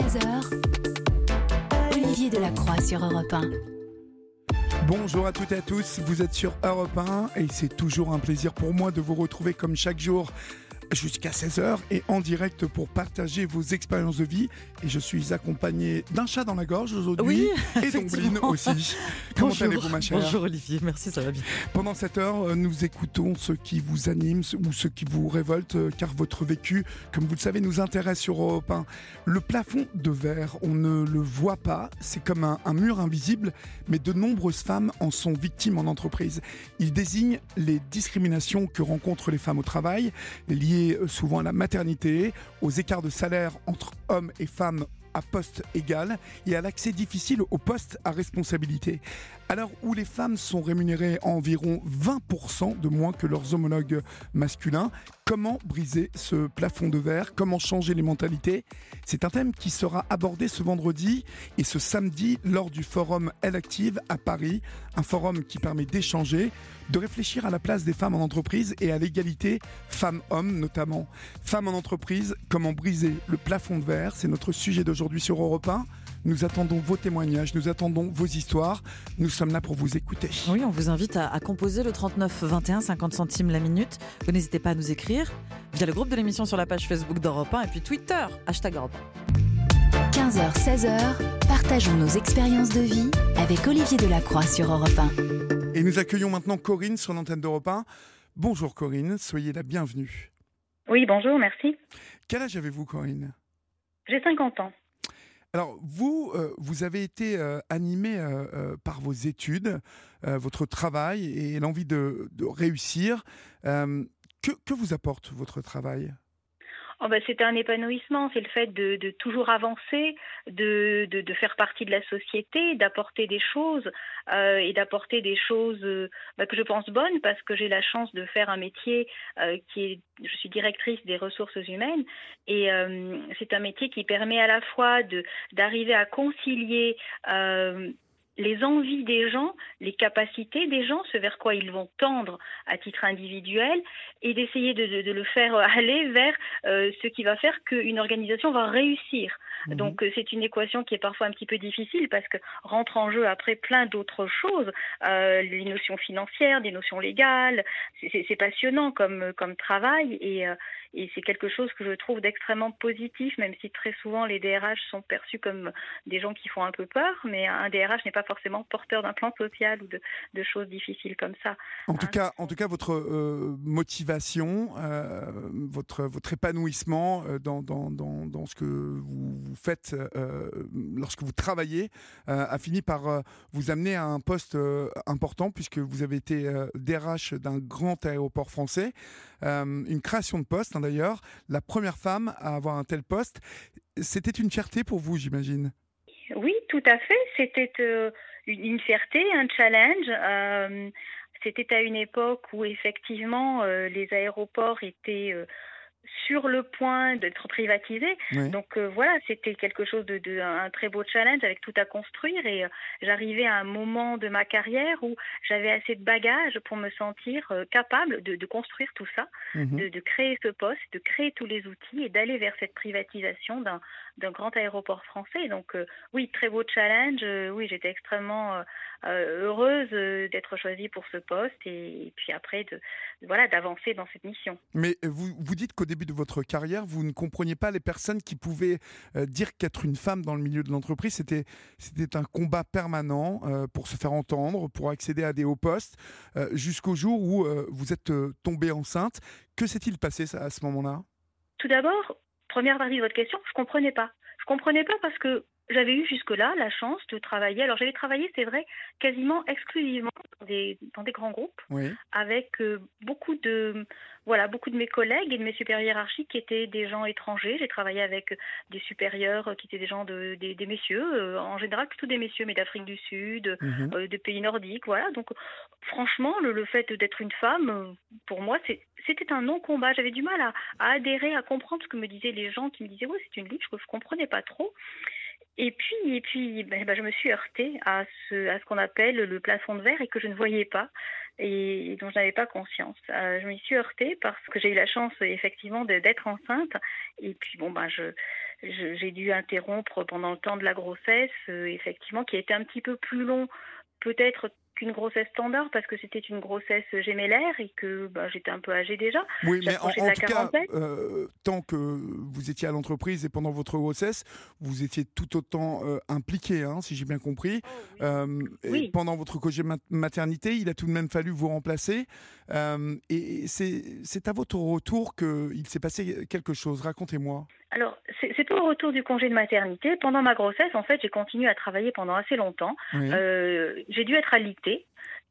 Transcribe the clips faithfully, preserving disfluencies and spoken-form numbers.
seize heures, Olivier Delacroix sur Europe un. Bonjour à toutes et à tous, vous êtes sur Europe un et c'est toujours un plaisir pour moi de vous retrouver comme chaque jour jusqu'à seize heures et en direct pour partager vos expériences de vie. Et je suis accompagné d'un chat dans la gorge aujourd'hui, oui, et d'Ombline aussi. Comment Bonjour. allez-vous, ma chère? Bonjour Olivier, merci, ça va bien. Pendant cette heure, nous écoutons ce qui vous anime ou ce qui vous révolte, car votre vécu, comme vous le savez, nous intéresse sur Europe un. Le plafond de verre, on ne le voit pas, c'est comme un, un mur invisible, mais de nombreuses femmes en sont victimes en entreprise. Il désigne les discriminations que rencontrent les femmes au travail, liées souvent à la maternité, aux écarts de salaire entre hommes et femmes à poste égal et à l'accès difficile aux postes à responsabilité. À l'heure où les femmes sont rémunérées à environ vingt pour cent de moins que leurs homologues masculins, comment briser ce plafond de verre? Comment changer les mentalités? C'est un thème qui sera abordé ce vendredi et ce samedi lors du forum Elle Active à Paris, un forum qui permet d'échanger, de réfléchir à la place des femmes en entreprise et à l'égalité femmes-hommes notamment. Femmes en entreprise, comment briser le plafond de verre? C'est notre sujet d'aujourd'hui sur Europe un. Nous attendons vos témoignages, nous attendons vos histoires. Nous sommes là pour vous écouter. Oui, on vous invite à, à composer le trente-neuf vingt et un, cinquante centimes la minute. Vous n'hésitez pas à nous écrire via le groupe de l'émission sur la page Facebook d'Europe un et puis Twitter, hashtag Europe un. quinze heures, seize heures, partageons nos expériences de vie avec Olivier Delacroix sur Europe un. Et nous accueillons maintenant Corinne sur l'antenne d'Europe un. Bonjour Corinne, soyez la bienvenue. Oui, bonjour, merci. Quel âge avez-vous, Corinne? J'ai cinquante ans. Alors, vous, euh, vous avez été euh, animé euh, euh, par vos études, euh, votre travail et l'envie de, de réussir. Euh, que, que vous apporte votre travail ? Oh ben, c'est un épanouissement, c'est le fait de, de toujours avancer, de, de, de faire partie de la société, d'apporter des choses euh, et d'apporter des choses euh, bah, que je pense bonnes parce que j'ai la chance de faire un métier euh, qui est, je suis directrice des ressources humaines et euh, c'est un métier qui permet à la fois de, d'arriver à concilier euh, les envies des gens, les capacités des gens, ce vers quoi ils vont tendre à titre individuel, et d'essayer de, de, de le faire aller vers euh, ce qui va faire qu'une organisation va réussir. Mmh. Donc euh, c'est une équation qui est parfois un petit peu difficile parce que rentre en jeu après plein d'autres choses, euh, les notions financières, des notions légales. C'est, c'est, c'est passionnant comme, comme travail et, euh, et c'est quelque chose que je trouve d'extrêmement positif, même si très souvent les D R H sont perçus comme des gens qui font un peu peur, mais un D R H n'est pas forcément porteur d'un plan social ou de, de choses difficiles comme ça. En tout hein. cas, en tout cas, votre euh, motivation, euh, votre votre épanouissement euh, dans, dans dans dans ce que vous, vous faites euh, lorsque vous travaillez euh, a fini par euh, vous amener à un poste euh, important puisque vous avez été euh, D R H d'un grand aéroport français, euh, une création de poste hein, d'ailleurs, la première femme à avoir un tel poste. C'était une fierté pour vous, j'imagine. Oui, tout à fait. C'était euh, une, une fierté, un challenge. Euh, c'était à une époque où effectivement euh, les aéroports étaient euh, sur le point d'être privatisés. Oui. Donc euh, voilà, c'était quelque chose de, de un très beau challenge avec tout à construire et euh, j'arrivais à un moment de ma carrière où j'avais assez de bagages pour me sentir euh, capable de, de construire tout ça, mmh. de, de créer ce poste, de créer tous les outils et d'aller vers cette privatisation d'un d'un grand aéroport français. Donc euh, oui, très beau challenge. Euh, oui, j'étais extrêmement euh, euh, heureuse euh, d'être choisie pour ce poste et, et puis après de voilà d'avancer dans cette mission. Mais vous vous dites qu'au début de votre carrière, vous ne compreniez pas les personnes qui pouvaient euh, dire qu'être une femme dans le milieu de l'entreprise, c'était c'était un combat permanent euh, pour se faire entendre, pour accéder à des hauts postes, euh, jusqu'au jour où euh, vous êtes euh, tombée enceinte. Que s'est-il passé ça, à ce moment-là ? Tout d'abord, première partie de votre question, je comprenais pas. Je comprenais pas parce que j'avais eu jusque-là la chance de travailler. Alors j'avais travaillé, c'est vrai, quasiment exclusivement dans des, dans des grands groupes, oui. avec euh, beaucoup de voilà beaucoup de mes collègues et de mes supérieurs hiérarchiques qui étaient des gens étrangers. J'ai travaillé avec des supérieurs qui étaient des gens de des, des messieurs, euh, en général plutôt des messieurs, mais d'Afrique du Sud, mm-hmm. euh, de pays nordiques, voilà. Donc franchement, le, le fait d'être une femme, pour moi, c'est c'était un non-combat. J'avais du mal à, à adhérer, à comprendre ce que me disaient les gens qui me disaient « oui, c'est une lutte », je ne comprenais pas trop. Et puis, et puis ben, ben, je me suis heurtée à ce, à ce qu'on appelle le plafond de verre et que je ne voyais pas et, et dont je n'avais pas conscience. Euh, je m'y suis heurtée parce que j'ai eu la chance effectivement de, d'être enceinte et puis bon ben je je, j'ai dû interrompre pendant le temps de la grossesse, euh, effectivement, qui a été un petit peu plus long, peut-être qu'une grossesse standard, parce que c'était une grossesse gémellaire et que bah, j'étais un peu âgée déjà. Oui, mais en, J'approchais de en la tout cas, quarantaine. euh, tant que vous étiez à l'entreprise et pendant votre grossesse, vous étiez tout autant euh, impliqué, hein, si j'ai bien compris. Euh, et Oui. pendant votre congé mat- maternité, il a tout de même fallu vous remplacer. Euh, et c'est, c'est à votre retour qu'il s'est passé quelque chose. Racontez-moi. Alors, c'est, c'est pas au retour du congé de maternité. Pendant ma grossesse, en fait, j'ai continué à travailler pendant assez longtemps. Oui. Euh, j'ai dû être alitée.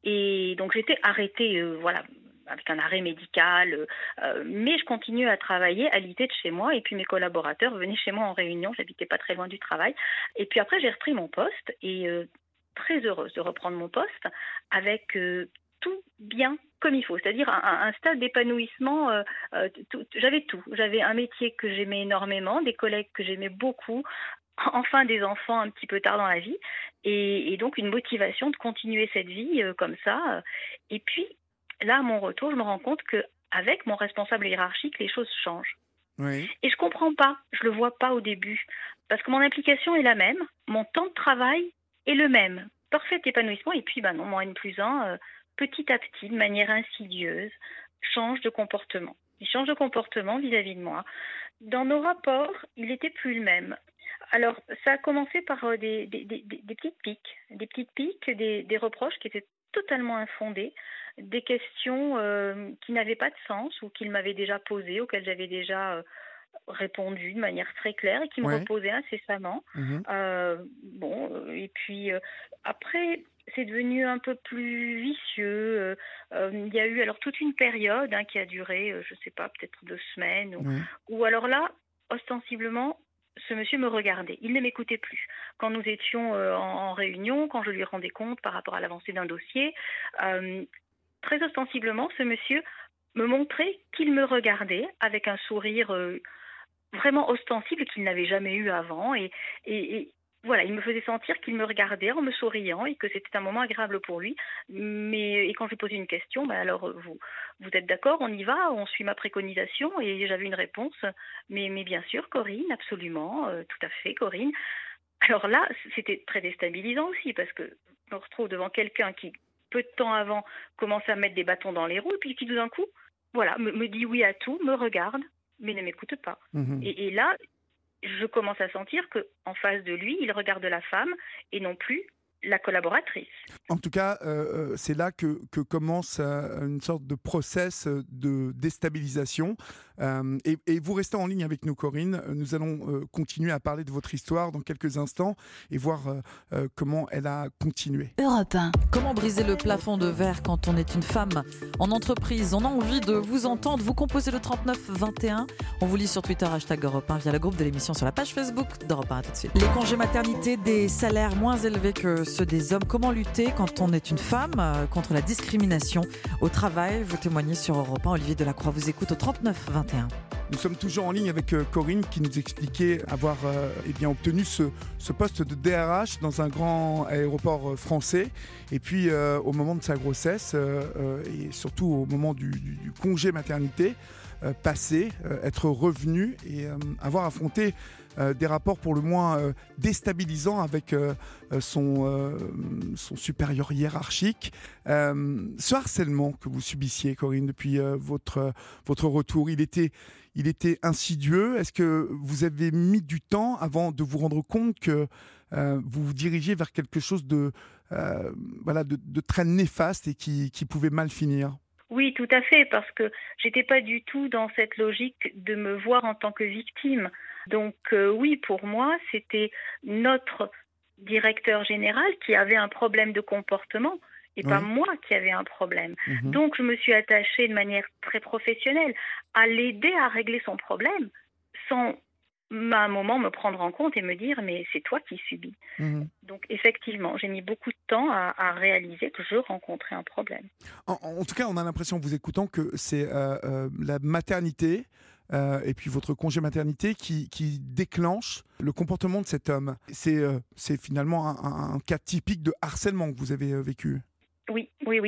Et donc, j'étais arrêtée, euh, voilà, avec un arrêt médical. Euh, mais je continuais à travailler alitée de chez moi. Et puis, mes collaborateurs venaient chez moi en réunion. J'habitais pas très loin du travail. Et puis après, j'ai repris mon poste. Et euh, très heureuse de reprendre mon poste avec euh, tout bien comme il faut, c'est-à-dire un, un stade d'épanouissement. Euh, euh, tout, j'avais tout. J'avais un métier que j'aimais énormément, des collègues que j'aimais beaucoup, enfin des enfants un petit peu tard dans la vie, et, et donc une motivation de continuer cette vie euh, comme ça. Et puis, là, à mon retour, je me rends compte qu'avec mon responsable hiérarchique, les choses changent. Oui. Et je comprends pas, je le vois pas au début, parce que mon implication est la même, mon temps de travail est le même, parfait épanouissement, et puis ben non, mon N plus un, euh, petit à petit, de manière insidieuse, change de comportement. Il change de comportement vis-à-vis de moi. Dans nos rapports, il n'était plus le même. Alors, ça a commencé par euh, des, des, des, des petites piques, des petites piques, des, des reproches qui étaient totalement infondés, des questions euh, qui n'avaient pas de sens ou qu'il m'avait déjà posées, auxquelles j'avais déjà euh, répondu de manière très claire et qui me Ouais. reposaient incessamment. Mhm. Euh, bon, euh, et puis euh, après, c'est devenu un peu plus vicieux. Euh, euh, il y a eu alors toute une période hein, qui a duré, euh, je ne sais pas, peut-être deux semaines, ou, Oui. ou alors là, ostensiblement, ce monsieur me regardait. Il ne m'écoutait plus. Quand nous étions euh, en, en réunion, quand je lui rendais compte par rapport à l'avancée d'un dossier, euh, très ostensiblement, ce monsieur me montrait qu'il me regardait avec un sourire euh, vraiment ostensible qu'il n'avait jamais eu avant. Et, et, et voilà, il me faisait sentir qu'il me regardait en me souriant et que c'était un moment agréable pour lui. Mais et quand je lui posais une question, ben alors vous, vous êtes d'accord, on y va, on suit ma préconisation. Et j'avais une réponse, mais, mais bien sûr, Corinne, absolument, euh, tout à fait, Corinne. Alors là, c'était très déstabilisant aussi parce que je me retrouve devant quelqu'un qui, peu de temps avant, commençait à mettre des bâtons dans les roues et puis qui, tout d'un coup, voilà, me, me dit oui à tout, me regarde, mais ne m'écoute pas. Mhm. Et, et là, je commence à sentir qu'en face de lui, il regarde la femme et non plus la collaboratrice. En tout cas, euh, c'est là que, que commence euh, une sorte de process de déstabilisation. Euh, et, et vous restez en ligne avec nous, Corinne. Nous allons euh, continuer à parler de votre histoire dans quelques instants et voir euh, euh, comment elle a continué. Europe un. Comment briser le plafond de verre quand on est une femme en entreprise? On a envie de vous entendre. Vous composez le trente-neuf vingt et un. On vous lit sur Twitter, hashtag Europe un, via le groupe de l'émission sur la page Facebook d'Europe un. À tout de suite. Les congés maternité, des salaires moins élevés que ceux des hommes. Comment lutter quand on est une femme euh, contre la discrimination au travail? Vous témoignez sur Europe un. Olivier Delacroix vous écoute au trente-neuf vingt et un. Nous sommes toujours en ligne avec euh, Corinne qui nous expliquait avoir euh, eh bien, obtenu ce, ce poste de D R H dans un grand aéroport euh, français. Et puis euh, au moment de sa grossesse euh, euh, et surtout au moment du, du, du congé maternité, euh, passé, euh, être revenu et euh, avoir affronté Euh, des rapports pour le moins euh, déstabilisants avec euh, son, euh, son supérieur hiérarchique. Euh, ce harcèlement que vous subissiez, Corinne, depuis euh, votre, votre retour, il était, il était insidieux. Est-ce que vous avez mis du temps avant de vous rendre compte que euh, vous vous dirigez vers quelque chose de, euh, voilà, de, de très néfaste et qui, qui pouvait mal finir ? Oui, tout à fait, parce que j'étais pas du tout dans cette logique de me voir en tant que victime. Donc euh, oui, pour moi, c'était notre directeur général qui avait un problème de comportement et pas Oui. moi qui avait un problème. Mhm. Donc je me suis attachée de manière très professionnelle à l'aider à régler son problème sans à un moment me prendre en compte et me dire mais c'est toi qui subis. Mhm. Donc effectivement, j'ai mis beaucoup de temps à, à réaliser que je rencontrais un problème. En, en tout cas, on a l'impression, en vous écoutant, que c'est euh, euh, la maternité euh, et puis votre congé maternité qui, qui déclenche le comportement de cet homme. C'est, euh, c'est finalement un, un, un cas typique de harcèlement que vous avez euh, vécu. Oui, oui, oui.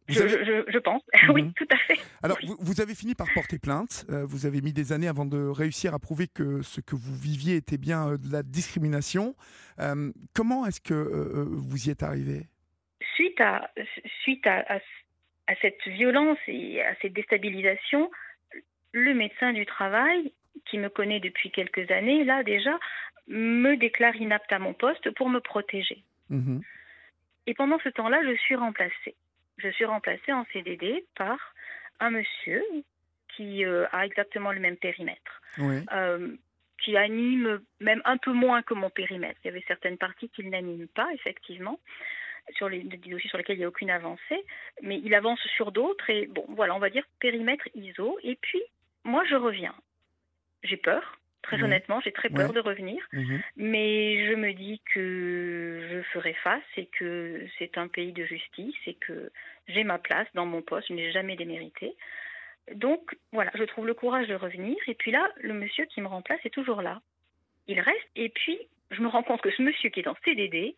Vous je, avez... je, je pense, mm-hmm. oui, tout à fait. Alors, oui. vous, vous avez fini par porter plainte. Euh, vous avez mis des années avant de réussir à prouver que ce que vous viviez était bien euh, de la discrimination. Euh, comment est-ce que euh, vous y êtes arrivé ? Suite à, suite à, à, à cette violence et à cette déstabilisation, le médecin du travail, qui me connaît depuis quelques années, là déjà, me déclare inapte à mon poste pour me protéger. Mmh. Et pendant ce temps-là, je suis remplacée. Je suis remplacée en C D D par un monsieur qui euh, a exactement le même périmètre, oui. euh, qui anime même un peu moins que mon périmètre. Il y avait certaines parties qu'il n'anime pas, effectivement, sur les, des dossiers sur lesquels il n'y a aucune avancée, mais il avance sur d'autres et bon, voilà, on va dire périmètre I S O. Et puis, moi, je reviens. J'ai peur. Très mmh. honnêtement, j'ai très peur ouais. de revenir, mmh. mais je me dis que je ferai face et que c'est un pays de justice et que j'ai ma place dans mon poste, je n'ai jamais démérité. Donc voilà, je trouve le courage de revenir et puis là, le monsieur qui me remplace est toujours là. Il reste et puis je me rends compte que ce monsieur qui est en C D D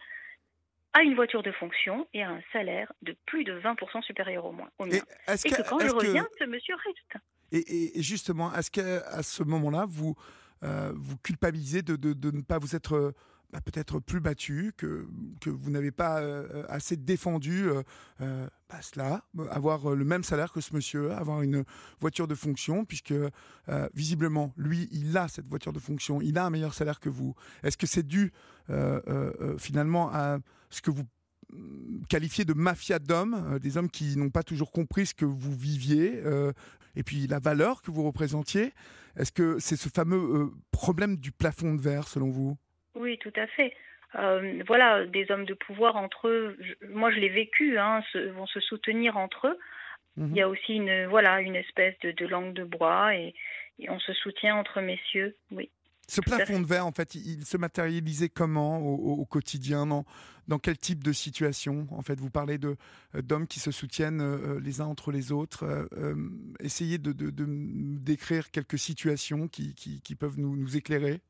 a une voiture de fonction et a un salaire de plus de vingt pour cent supérieur au, moins, au mien. Et, et que, que quand je reviens, que... ce monsieur reste. Et, et justement, est-ce qu'à ce moment-là, vous... Euh, vous culpabilisez de, de, de ne pas vous être euh, bah, peut-être plus battu, que, que vous n'avez pas euh, assez défendu euh, euh, bah, cela, avoir le même salaire que ce monsieur, avoir une voiture de fonction, puisque euh, visiblement, lui, il a cette voiture de fonction, il a un meilleur salaire que vous. Est-ce que c'est dû euh, euh, finalement à ce que vous qualifiez de mafia d'hommes, euh, des hommes qui n'ont pas toujours compris ce que vous viviez euh, et puis la valeur que vous représentiez? Est-ce que c'est ce fameux euh, problème du plafond de verre, selon vous? Oui, tout à fait. Euh, voilà, des hommes de pouvoir entre eux, je, moi je l'ai vécu, hein, se, vont se soutenir entre eux. Mmh. Il y a aussi une, voilà, une espèce de, de langue de bois et, et on se soutient entre messieurs, oui. Ce plafond de verre, en fait, il, il se matérialisait comment au, au, au quotidien, dans, dans quel type de situation? En fait, vous parlez de, d'hommes qui se soutiennent euh, les uns entre les autres. Euh, euh, essayez de, de, de décrire quelques situations qui, qui, qui peuvent nous, nous éclairer.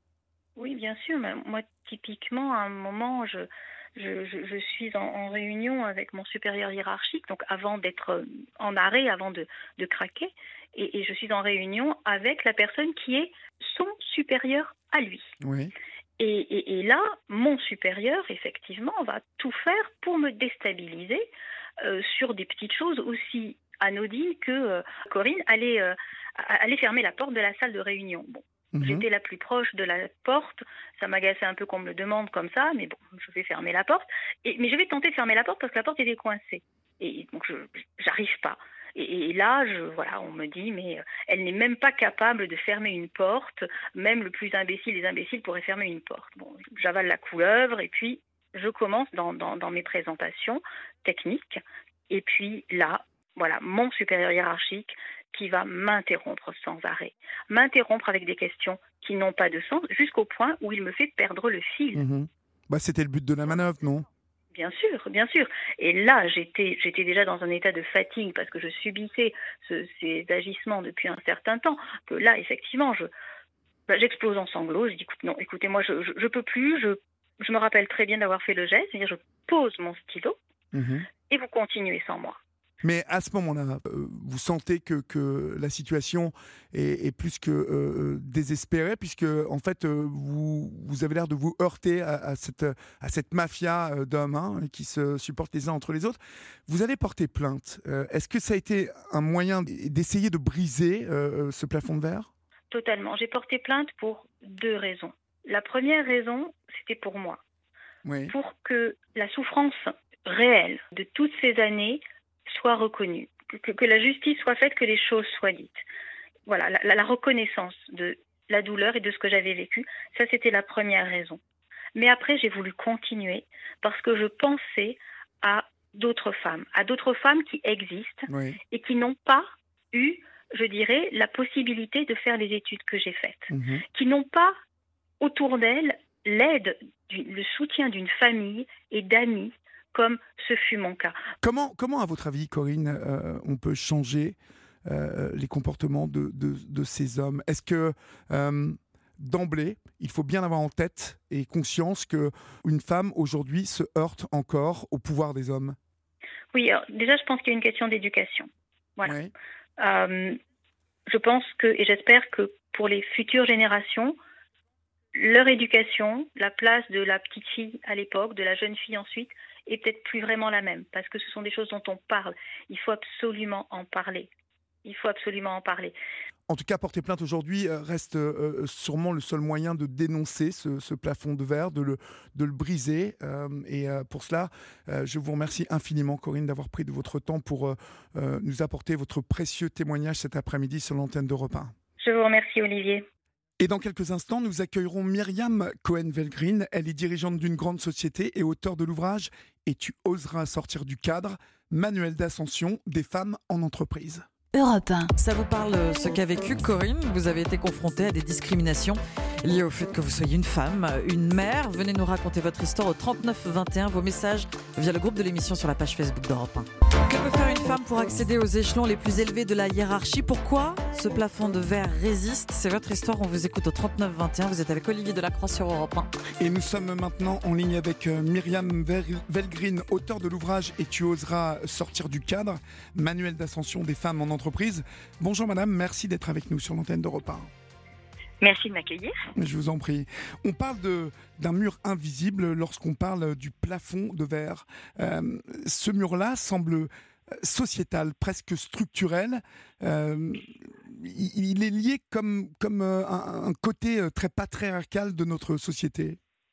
Oui, bien sûr. Mais moi, typiquement, à un moment, je, je, je, je suis en, en réunion avec mon supérieur hiérarchique, donc avant d'être en arrêt, avant de, de craquer, et, et je suis en réunion avec la personne qui est son supérieur à lui. Oui. Et, et, et là, mon supérieur, effectivement, va tout faire pour me déstabiliser euh, sur des petites choses aussi anodines que euh, Corinne allait, euh, allait fermer la porte de la salle de réunion. Bon. Mmh. J'étais la plus proche de la porte, ça m'agaçait un peu qu'on me le demande comme ça, mais bon, je vais fermer la porte. Et, mais je vais tenter de fermer la porte parce que la porte était coincée. Et donc, je j'arrive pas. Et, et là, je, voilà, on me dit, mais elle n'est même pas capable de fermer une porte. Même le plus imbécile des imbéciles pourrait fermer une porte. Bon, j'avale la couleuvre et puis je commence dans, dans, dans mes présentations techniques. Et puis là, voilà, mon supérieur hiérarchique qui va m'interrompre sans arrêt. M'interrompre avec des questions qui n'ont pas de sens, jusqu'au point où il me fait perdre le fil. Mmh. Bah, c'était le but de la manœuvre, non ? Bien sûr, bien sûr. Et là, j'étais, j'étais déjà dans un état de fatigue parce que je subissais ce, ces agissements depuis un certain temps. Que là, effectivement, je, bah, j'explose en sanglots. Je dis, écoute, non, écoutez, moi, je, je, je peux plus. Je, je me rappelle très bien d'avoir fait le geste, c'est-à-dire je pose mon stylo mmh. et vous continuez sans moi. Mais à ce moment-là, euh, vous sentez que, que la situation est, est plus que euh, désespérée, puisque en fait, euh, vous, vous avez l'air de vous heurter à, à, cette, à cette mafia d'hommes hein, qui se supportent les uns entre les autres. Vous allez porter plainte. Euh, est-ce que ça a été un moyen d'essayer de briser euh, ce plafond de verre ? Totalement. J'ai porté plainte pour deux raisons. La première raison, c'était pour moi. Oui. Pour que la souffrance réelle de toutes ces années soit reconnue, que, que la justice soit faite, que les choses soient dites. Voilà, la, la reconnaissance de la douleur et de ce que j'avais vécu, ça c'était la première raison. Mais après, j'ai voulu continuer parce que je pensais à d'autres femmes, à d'autres femmes qui existent oui. et qui n'ont pas eu, je dirais, la possibilité de faire les études que j'ai faites, mmh. qui n'ont pas autour d'elles l'aide, du, le soutien d'une famille et d'amis, comme ce fut mon cas. Comment, comment à votre avis, Corinne, euh, on peut changer euh, les comportements de, de, de ces hommes ? Est-ce que, euh, d'emblée, il faut bien avoir en tête et conscience qu'une femme, aujourd'hui, se heurte encore au pouvoir des hommes ? Oui, alors, déjà, je pense qu'il y a une question d'éducation. Voilà. Oui. Euh, je pense que, et j'espère que pour les futures générations, leur éducation, la place de la petite fille à l'époque, de la jeune fille ensuite, est peut-être plus vraiment la même, parce que ce sont des choses dont on parle. Il faut absolument en parler. Il faut absolument en parler. En tout cas, porter plainte aujourd'hui euh, reste euh, sûrement le seul moyen de dénoncer ce, ce plafond de verre, de le, de le briser. Euh, et euh, pour cela, euh, je vous remercie infiniment, Corinne, d'avoir pris de votre temps pour euh, euh, nous apporter votre précieux témoignage cet après-midi sur l'antenne d'Europe un. Je vous remercie, Olivier. Et dans quelques instants, nous accueillerons Myriam Cohen-Velgreen. Elle est dirigeante d'une grande société et auteure de l'ouvrage « Et tu oseras sortir du cadre », manuel d'ascension des femmes en entreprise. Europe un. Ça vous parle euh, ce qu'a vécu Corinne? Vous avez été confrontée à des discriminations liées au fait que vous soyez une femme, une mère. Venez nous raconter votre histoire au trente-neuf vingt et un, vos messages via le groupe de l'émission sur la page Facebook d'Europe un. Que peut faire une femme pour accéder aux échelons les plus élevés de la hiérarchie? Pourquoi ce plafond de verre résiste? C'est votre histoire, on vous écoute au trente-neuf vingt et un. Vous êtes avec Olivier Delacroix sur Europe un. Et nous sommes maintenant en ligne avec Myriam Velgreen, auteure de l'ouvrage « Et tu oseras sortir du cadre », manuel d'ascension des femmes en entreprise. Bonjour madame, merci d'être avec nous sur l'antenne d'Europe un. Merci de m'accueillir. Je vous en prie. On parle de, d'un mur invisible lorsqu'on parle du plafond de verre. Euh, ce mur-là semble sociétal, presque structurel. Euh, il est lié comme, comme un, un côté très patriarcal de notre société.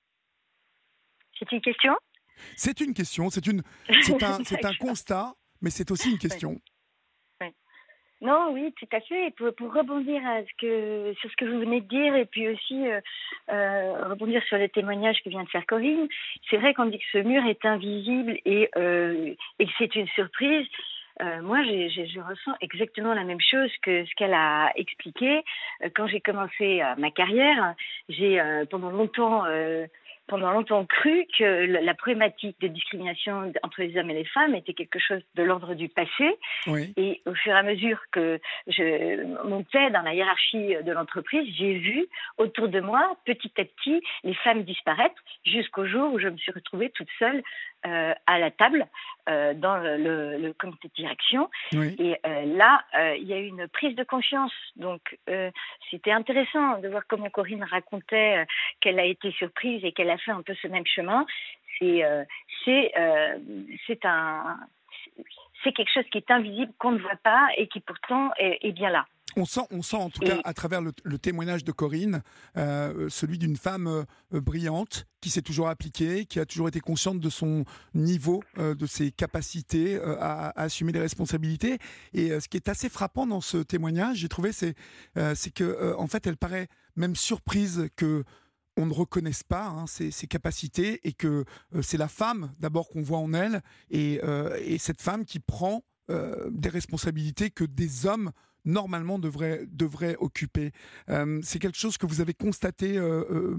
C'est une question ? C'est une question, c'est, une, c'est, un, c'est un constat, mais c'est aussi une question. Oui. Oui. Non, oui, tout à fait. Pour, pour rebondir à ce que, sur ce que vous venez de dire et puis aussi euh, euh, rebondir sur le témoignage que vient de faire Corinne, c'est vrai qu'on dit que ce mur est invisible et, euh, et que c'est une surprise. Euh, moi, j'ai, j'ai, je ressens exactement la même chose que ce qu'elle a expliqué. Euh, quand j'ai commencé euh, ma carrière, j'ai euh, pendant longtemps... Euh, pendant longtemps cru que la problématique de discrimination entre les hommes et les femmes était quelque chose de l'ordre du passé. Oui. Et au fur et à mesure que je montais dans la hiérarchie de l'entreprise, j'ai vu autour de moi, petit à petit, les femmes disparaître jusqu'au jour où je me suis retrouvée toute seule euh, à la table euh, dans le, le, le comité de direction. Oui. Et euh, là, euh, il y a eu une prise de conscience. Donc, euh, c'était intéressant de voir comment Corinne racontait euh, qu'elle a été surprise et qu'elle a fait un peu ce même chemin. C'est, euh, c'est, euh, c'est, un, c'est quelque chose qui est invisible, qu'on ne voit pas et qui pourtant est, est bien là. On sent, on sent en tout et... cas à travers le, le témoignage de Corinne, euh, celui d'une femme euh, brillante qui s'est toujours appliquée, qui a toujours été consciente de son niveau, euh, de ses capacités euh, à, à assumer des responsabilités. Et euh, ce qui est assez frappant dans ce témoignage, j'ai trouvé, c'est, euh, c'est que euh, en fait, elle paraît même surprise que on ne reconnaisse pas hein, ses, ses capacités et que euh, c'est la femme d'abord qu'on voit en elle et, euh, et cette femme qui prend euh, des responsabilités que des hommes normalement devraient, devraient occuper. Euh, c'est quelque chose que vous avez constaté, euh, euh,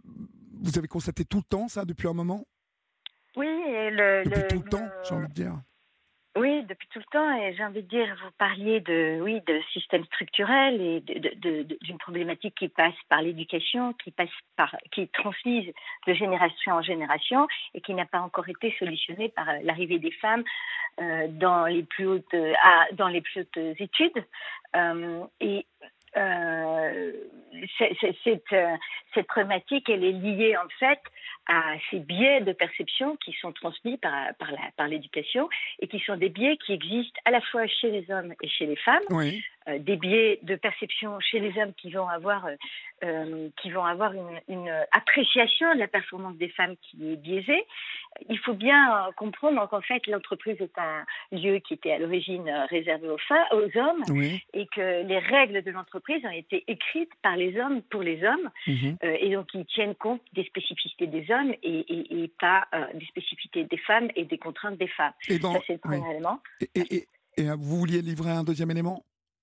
vous avez constaté tout le temps ça depuis un moment ? Oui, et le, depuis le, tout le, le temps, j'ai envie de dire. Oui, depuis tout le temps, et j'ai envie de dire, vous parliez de, oui, de système structurel et de, de, de, d'une problématique qui passe par l'éducation, qui passe par, qui est transmise de génération en génération et qui n'a pas encore été solutionnée par l'arrivée des femmes euh, dans les plus hautes, à, dans les plus hautes études. Euh, et Euh, c'est, c'est, cette, euh, cette problématique, elle est liée en fait à ces biais de perception qui sont transmis par, par, la, par l'éducation et qui sont des biais qui existent à la fois chez les hommes et chez les femmes. Oui. Euh, des biais de perception chez les hommes qui vont avoir, euh, euh, qui vont avoir une, une appréciation de la performance des femmes qui est biaisée. Il faut bien comprendre qu'en fait l'entreprise est un lieu qui était à l'origine réservé aux, femmes, aux hommes Oui. et que les règles de l'entreprise ont été écrites par les hommes pour les hommes Mmh. euh, et donc ils tiennent compte des spécificités des hommes et, et, et pas euh, des spécificités des femmes et des contraintes des femmes. Et dans, Ça c'est le premier oui. élément. Et, et, et, et vous vouliez livrer un deuxième élément ?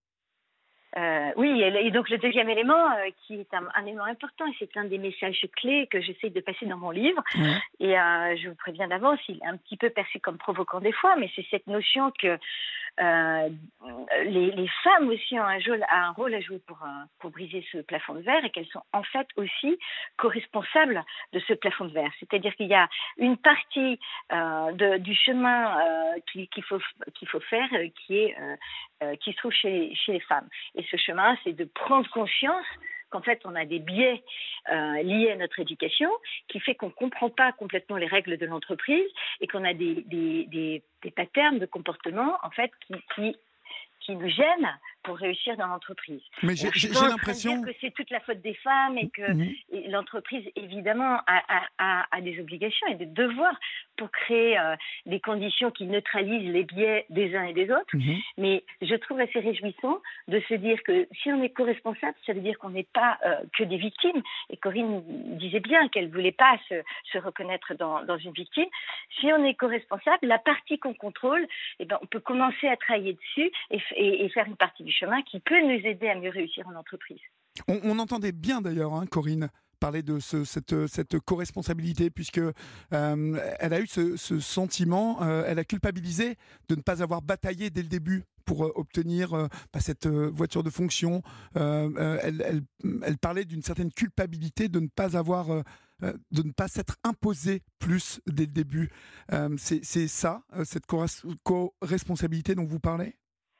Euh, oui, et donc le deuxième élément euh, qui est un, un élément important, et c'est un des messages clés que j'essaie de passer dans mon livre, Oui. et euh, je vous préviens d'avance, il est un petit peu perçu comme provoquant des fois, mais c'est cette notion que euh, les, les femmes aussi ont un, jeu, un rôle à jouer pour, pour briser ce plafond de verre et qu'elles sont en fait aussi co-responsables de ce plafond de verre. C'est-à-dire qu'il y a une partie euh, de, du chemin euh, qu'il, qu'il, faut, qu'il faut faire euh, qui, est, euh, euh, qui se trouve chez, chez les femmes. Et ce chemin, c'est de prendre conscience qu'en fait, on a des biais euh, liés à notre éducation qui fait qu'on ne comprend pas complètement les règles de l'entreprise et qu'on a des, des, des, des patterns de comportement en fait, qui, qui, qui nous gênent pour réussir dans l'entreprise. Mais j'ai, j'ai, j'ai l'impression que c'est toute la faute des femmes et que mmh. et l'entreprise, évidemment, a, a, a, a des obligations et des devoirs pour créer euh, des conditions qui neutralisent les biais des uns et des autres. Mmh. Mais je trouve assez réjouissant de se dire que si on est co-responsable, ça veut dire qu'on n'est pas euh, que des victimes. Et Corinne disait bien qu'elle ne voulait pas se, se reconnaître dans, dans une victime. Si on est co-responsable, la partie qu'on contrôle, eh ben, on peut commencer à travailler dessus et, et, et faire une partie du chemin qui peut nous aider à mieux réussir en entreprise. On, on entendait bien d'ailleurs, hein, Corinne, parler de ce, cette, cette co-responsabilité, puisque euh, elle a eu ce, ce sentiment, euh, elle a culpabilisé de ne pas avoir bataillé dès le début pour euh, obtenir euh, bah, cette euh, voiture de fonction. Euh, euh, elle, elle, elle parlait d'une certaine culpabilité de ne pas avoir... Euh, de ne pas s'être imposé plus dès le début. Euh, c'est, c'est ça, cette co-responsabilité dont vous parlez ?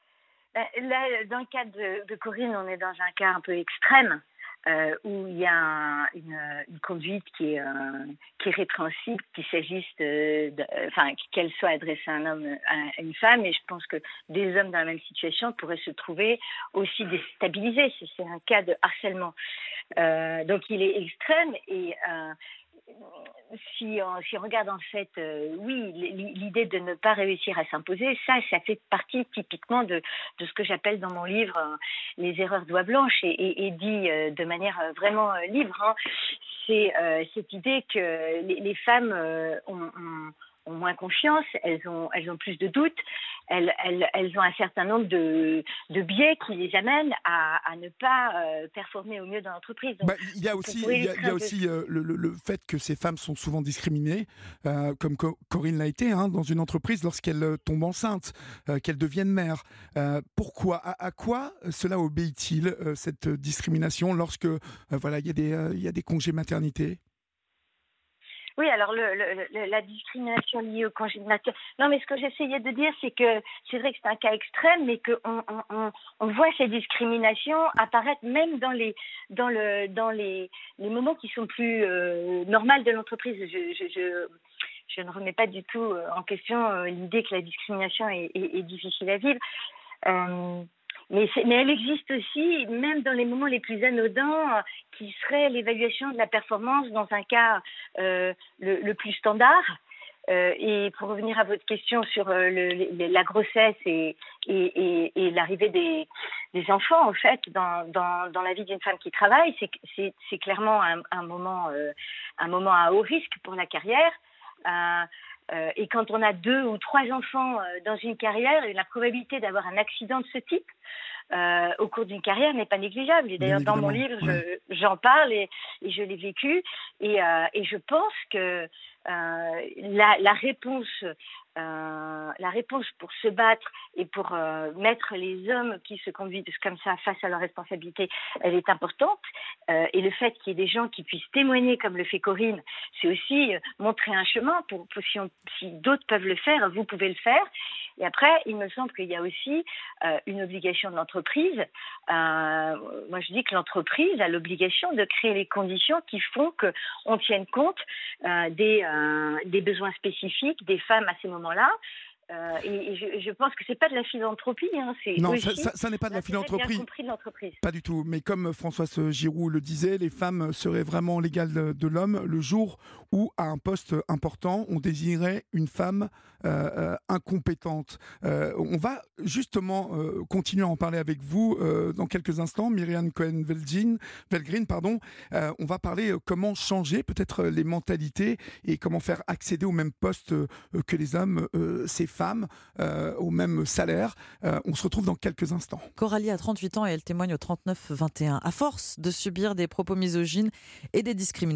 Là, dans le cas de, de Corinne, on est dans un cas un peu extrême euh, où il y a un, une, une conduite qui est, euh, qui est répréhensible, qu'il s'agisse de, de, enfin, qu'elle soit adressée à un homme, à une femme, et je pense que des hommes dans la même situation pourraient se trouver aussi déstabilisés si c'est un cas de harcèlement. Euh, donc il est extrême et euh, si, on, si on regarde en fait, euh, oui, l'idée de ne pas réussir à s'imposer, ça, ça fait partie typiquement de, de ce que j'appelle dans mon livre euh, les erreurs d'oie blanche et, et, et dit euh, de manière vraiment euh, libre. Hein. C'est euh, cette idée que les, les femmes euh, ont, ont ont moins confiance, elles ont, elles ont plus de doutes, elles, elles, elles ont un certain nombre de, de biais qui les amènent à, à ne pas euh, performer au mieux dans l'entreprise. Donc, bah, il y a aussi, il y a, il y a aussi euh, le, le, le fait que ces femmes sont souvent discriminées, euh, comme Co- Corinne l'a été, hein, dans une entreprise lorsqu'elles tombent enceintes, euh, qu'elles deviennent mères. Euh, pourquoi, à, à quoi cela obéit-il, euh, cette discrimination, lorsque euh, voilà, il y a des, euh, il y a des congés maternité ? Oui, alors le, le, le, la discrimination liée au congé de maternité. Non, mais ce que j'essayais de dire, c'est que c'est vrai que c'est un cas extrême, mais qu'on on, on, on voit ces discriminations apparaître même dans les dans le dans les, les moments qui sont plus euh, normaux de l'entreprise. Je, je, je, je ne remets pas du tout en question euh, l'idée que la discrimination est, est, est difficile à vivre. Euh, Mais, c'est, mais elle existe aussi, même dans les moments les plus anodins, euh, qui serait l'évaluation de la performance dans un cas euh, le, le plus standard. Euh, et pour revenir à votre question sur euh, le, le, la grossesse et, et, et, et l'arrivée des, des enfants, en fait, dans, dans, dans la vie d'une femme qui travaille, c'est, c'est, c'est clairement un, un, moment, euh, un moment à haut risque pour la carrière. Euh, Euh, et quand on a deux ou trois enfants euh, dans une carrière, la probabilité d'avoir un accident de ce type euh, au cours d'une carrière n'est pas négligeable. Et d'ailleurs, dans mon livre, ouais. je, j'en parle et, et je l'ai vécu. Et, euh, et je pense que euh, la, la réponse... Euh, la réponse pour se battre et pour euh, mettre les hommes qui se conduisent comme ça face à leurs responsabilités, elle est importante. Euh, et le fait qu'il y ait des gens qui puissent témoigner comme le fait Corinne, c'est aussi euh, montrer un chemin. Pour, pour si, on, si d'autres peuvent le faire, vous pouvez le faire. Et après, il me semble qu'il y a aussi euh, une obligation de l'entreprise. Euh, moi, je dis que l'entreprise a l'obligation de créer les conditions qui font qu'on tienne compte euh, des, euh, des besoins spécifiques des femmes à ces moments là, euh, et, et je, je pense que c'est pas de la philanthropie, hein, c'est non, aussi ça, ça, ça n'est pas de la philanthropie. Bien compris de l'entreprise. Pas du tout. Mais comme Françoise Giroud le disait, les femmes seraient vraiment l'égale de, de l'homme le jour où, à un poste important, on désignerait une femme euh, euh, incompétente. Euh, on va justement euh, continuer à en parler avec vous euh, dans quelques instants, Myriam Cohen-Velgrin. Velgrin, pardon. Euh, on va parler euh, comment changer peut-être les mentalités et comment faire accéder au même poste euh, que les hommes, euh, ces femmes, euh, au même salaire. Euh, on se retrouve dans quelques instants. Coralie a trente-huit ans et elle témoigne au trente-neuf vingt et un. À force de subir des propos misogynes et des discriminations,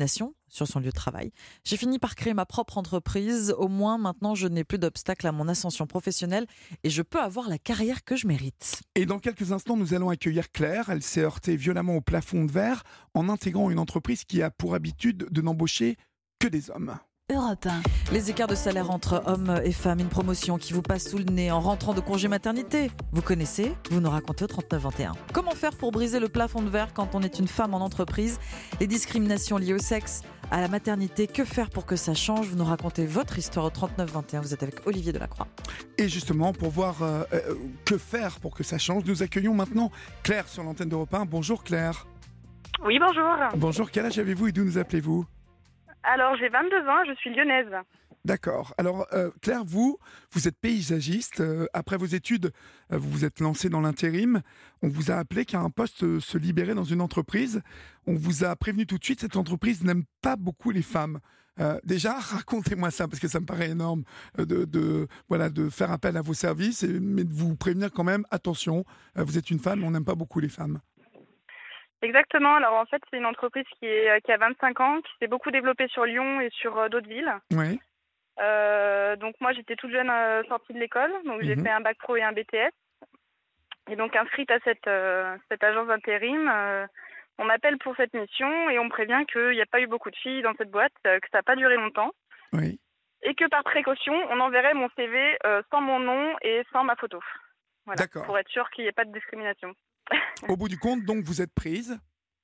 sur son lieu de travail. J'ai fini par créer ma propre entreprise. Au moins, maintenant, je n'ai plus d'obstacles à mon ascension professionnelle et je peux avoir la carrière que je mérite. Et dans quelques instants, nous allons accueillir Claire. Elle s'est heurtée violemment au plafond de verre en intégrant une entreprise qui a pour habitude de n'embaucher que des hommes. Europe un. Les écarts de salaire entre hommes et femmes, une promotion qui vous passe sous le nez en rentrant de congé maternité. Vous connaissez? Vous nous racontez au trente-neuf vingt et un. Comment faire pour briser le plafond de verre quand on est une femme en entreprise? Les discriminations liées au sexe, à la maternité, que faire pour que ça change? Vous nous racontez votre histoire au trente-neuf vingt et un. Vous êtes avec Olivier Delacroix. Et justement, pour voir euh, euh, que faire pour que ça change, nous accueillons maintenant Claire sur l'antenne d'Europe un. Bonjour Claire. Oui, bonjour. Bonjour, quel âge avez-vous et d'où nous appelez-vous? Alors, j'ai vingt-deux ans, je suis lyonnaise. D'accord. Alors, euh, Claire, vous, vous êtes paysagiste. Euh, après vos études, euh, vous vous êtes lancée dans l'intérim. On vous a appelé car un poste euh, se libérait dans une entreprise. On vous a prévenu tout de suite, cette entreprise n'aime pas beaucoup les femmes. Euh, déjà, racontez-moi ça, parce que ça me paraît énorme euh, de, de, voilà, de faire appel à vos services, et, mais de vous prévenir quand même, attention, euh, vous êtes une femme, on n'aime pas beaucoup les femmes. Exactement. Alors, en fait, c'est une entreprise qui, est, qui a vingt-cinq ans, qui s'est beaucoup développée sur Lyon et sur euh, d'autres villes. Oui. Euh, donc, moi, j'étais toute jeune euh, sortie de l'école. Donc, j'ai Mhm. fait un bac pro et un B T S. Et donc, inscrite à cette, euh, cette agence d'intérim, euh, on m'appelle pour cette mission et on me prévient qu'il n'y a pas eu beaucoup de filles dans cette boîte, euh, que ça n'a pas duré longtemps. Oui. Et que par précaution, on enverrait mon C V euh, sans mon nom et sans ma photo. Voilà, D'accord. pour être sûr qu'il n'y ait pas de discrimination. Au bout du compte, donc, vous êtes prise.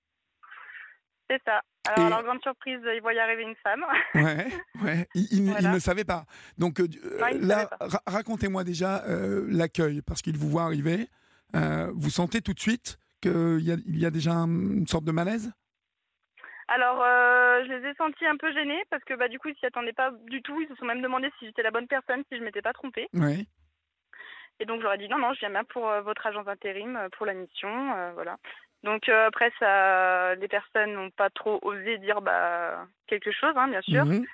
C'est ça. Alors, Et- leur grande surprise, ils voient y arriver une femme. Ouais, ouais. Il, il- Voilà. il ne savait pas. Donc euh, Non, il ne là, savait pas. ra- racontez-moi déjà euh, l'accueil, parce qu'il vous voit arriver. Euh, vous sentez tout de suite qu'il y a, il y a déjà un- une sorte de malaise? Alors, euh, je les ai sentis un peu gênés parce que bah, du coup, ils s'y attendaient pas du tout. Ils se sont même demandé si j'étais la bonne personne, si je m'étais pas trompée. Oui. Et donc, j'aurais dit non, non, je viens bien pour euh, votre agence d'intérim, euh, pour la mission. euh, voilà. Donc, euh, après, ça, les personnes n'ont pas trop osé dire bah, quelque chose, hein, bien sûr. Mhm.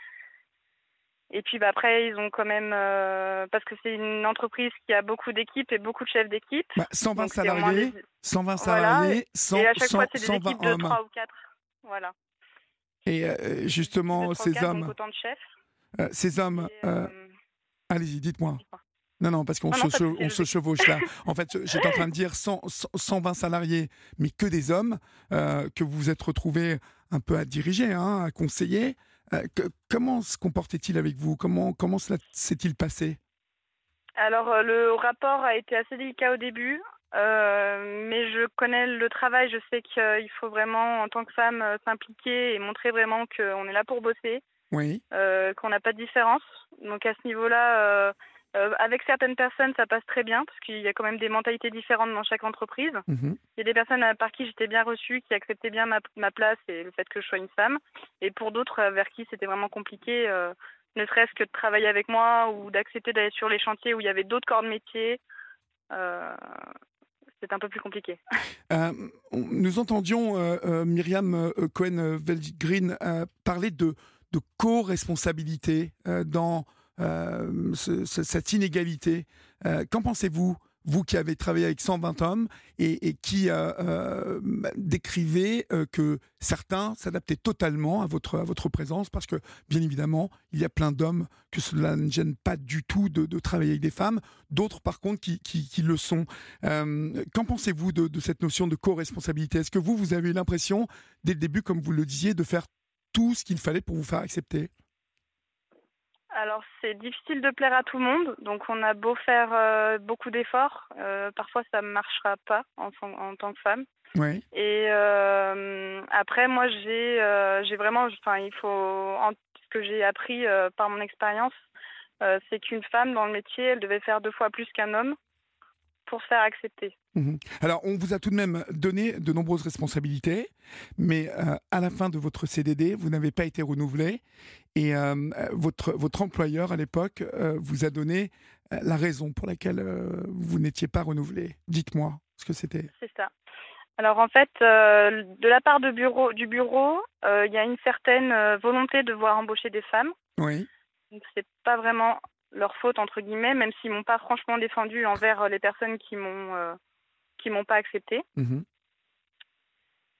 Et puis, bah, après, ils ont quand même. euh, parce que c'est une entreprise qui a beaucoup d'équipes et beaucoup de chefs d'équipe. Bah, cent vingt Donc, c'est au moins salariés, des- cent vingt Voilà, salariés, cent, Et à chaque cent, fois, c'est des cent vingt équipes de hommes. trois ou quatre. Voilà. Et euh, De justement, trois ou ces quatre, donc hommes, autant de chefs. euh, ces hommes, Et, euh, euh, allez-y, dites-moi. dites-moi. Non, non, parce qu'on Non, se, non, pas de che- souci, on je se vous chevauche là. En fait, j'étais en train de dire cent, cent, cent vingt salariés, mais que des hommes, euh, que vous vous êtes retrouvés un peu à diriger, hein, à conseiller. Euh, que- comment se comportait-il avec vous? Comment, comment cela s'est-il passé? Alors, euh, le rapport a été assez délicat au début, euh, mais je connais le travail. Je sais qu'il faut vraiment, en tant que femme, euh, s'impliquer et montrer vraiment qu'on est là pour bosser, Oui. euh, qu'on n'a pas de différence. Donc, à ce niveau-là, euh, euh, avec certaines personnes, ça passe très bien parce qu'il y a quand même des mentalités différentes dans chaque entreprise. Mhm. Il y a des personnes euh, par qui j'étais bien reçue, qui acceptaient bien ma, ma place et le fait que je sois une femme. Et pour d'autres, euh, vers qui c'était vraiment compliqué, euh, ne serait-ce que de travailler avec moi ou d'accepter d'aller sur les chantiers où il y avait d'autres corps de métier. Euh, c'est un peu plus compliqué. Euh, on- nous entendions euh, euh, Myriam euh, Cohen-Veldgreen euh, parler de, de co-responsabilité euh, dans euh, ce- ce- cette inégalité. Euh, qu'en pensez-vous, vous qui avez travaillé avec cent vingt hommes et, et qui euh, euh, décrivez euh, que certains s'adaptaient totalement à votre, à votre présence parce que, bien évidemment, il y a plein d'hommes que cela ne gêne pas du tout de, de travailler avec des femmes, d'autres par contre qui, qui, qui le sont. Euh, qu'en pensez-vous de, de cette notion de co-responsabilité? Est-ce que vous, vous avez eu l'impression, dès le début, comme vous le disiez, de faire tout ce qu'il fallait pour vous faire accepter? Alors, c'est difficile de plaire à tout le monde, donc on a beau faire euh, beaucoup d'efforts, euh, parfois ça ne marchera pas en, en tant que femme. Oui. Et euh, après, moi, j'ai euh, j'ai vraiment, enfin, il faut, en, ce que j'ai appris euh, par mon expérience, euh, c'est qu'une femme dans le métier, elle devait faire deux fois plus qu'un homme pour se faire accepter. Mhm. Alors, on vous a tout de même donné de nombreuses responsabilités, mais euh, à la fin de votre C D D, vous n'avez pas été renouvelé et euh, votre, votre employeur à l'époque euh, vous a donné euh, la raison pour laquelle euh, vous n'étiez pas renouvelé. Dites-moi ce que c'était. C'est ça. Alors en fait, euh, de la part de bureau, du bureau, euh, il y a une certaine euh, volonté de voir embaucher des femmes. Oui. Donc c'est pas vraiment leur faute entre guillemets, même s'ils m'ont pas franchement défendu envers les personnes qui m'ont euh, qui m'ont pas accepté. Mhm.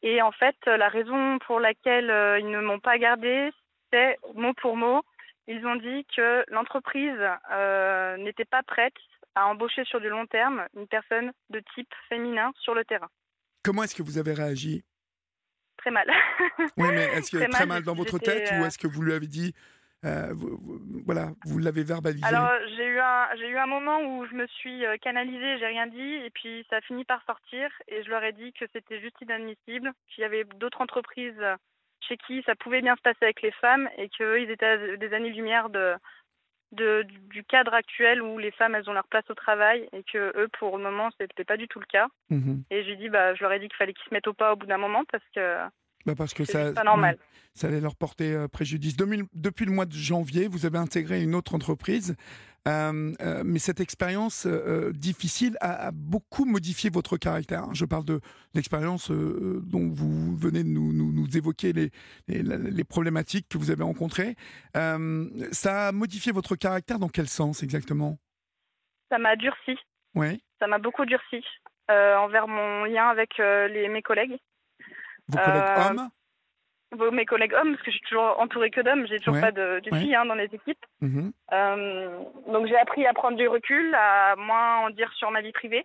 Et en fait, la raison pour laquelle euh, ils ne m'ont pas gardée, c'est mot pour mot. Ils ont dit que l'entreprise euh, n'était pas prête à embaucher sur du long terme une personne de type féminin sur le terrain. Comment est-ce que vous avez réagi ? Très mal. Oui, mais est-ce que très, très mal, mal dans votre j'étais, tête euh... ou est-ce que vous lui avez dit, euh, vous, vous, voilà, vous l'avez verbalisé ? Alors j'ai eu un j'ai eu un moment où je me suis canalisée, j'ai rien dit et puis ça a fini par sortir et je leur ai dit que c'était juste inadmissible, qu'il y avait d'autres entreprises chez qui ça pouvait bien se passer avec les femmes et qu'eux ils étaient à des années-lumière de De, du cadre actuel où les femmes elles ont leur place au travail et que eux pour le moment c'était pas du tout le cas. Mmh. Et j'ai dit bah je leur ai dit qu'il fallait qu'ils se mettent au pas au bout d'un moment parce que bah parce que c'est ça pas normal. Oui, ça allait leur porter euh, préjudice. deux mille, depuis le mois de janvier, vous avez intégré une autre entreprise. Euh, euh, mais cette expérience euh, difficile a, a beaucoup modifié votre caractère. Je parle de l'expérience euh, dont vous venez de nous, nous, nous évoquer les, les, les problématiques que vous avez rencontrées. Euh, ça a modifié votre caractère dans quel sens exactement ? Ça m'a durci. Oui. Ça m'a beaucoup durci euh, envers mon lien avec euh, les, mes collègues. Vos collègues euh, hommes ? Mes collègues hommes, parce que je suis toujours entourée que d'hommes, j'ai toujours ouais. pas de, de filles ouais. hein, dans les équipes. Mmh. Euh, donc j'ai appris à prendre du recul, à moins en dire sur ma vie privée.